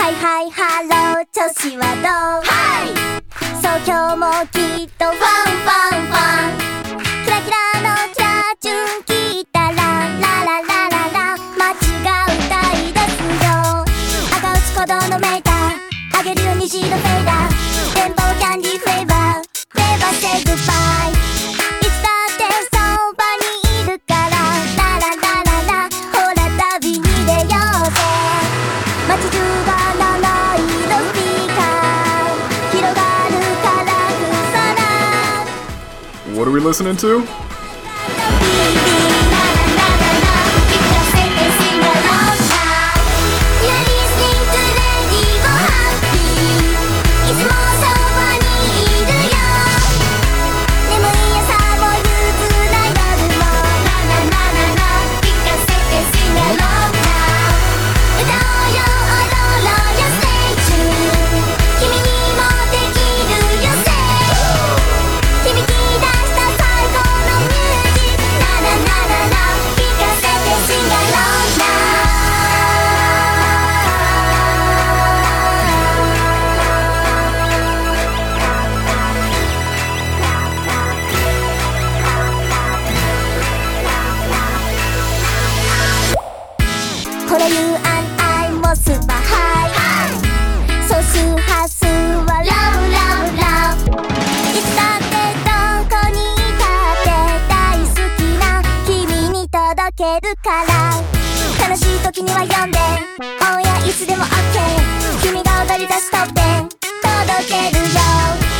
はいはいハロー調子はどう？そう今日もきっとファンファンファン。キラキラのキラチュン聞いたらラララララ街が歌い出すよ。赤打ち鼓動のメーターあげるよ虹のフェイダー。電波はキャンディーフレーバー。ネバーセイグッバイ。いつだってそばにいるからラララララ。ほら旅に出ようぜ。街中が七色スピーカー広がるカラフル空。 What are we listening to? これ言うアイもスーパーハイ。素数波数はラブラブラブ。いつだってどこにいたって大好きな君に届けるから。悲しい時には読んでオンエアいつでも OK。 君が踊り出すトップ10届けるよ。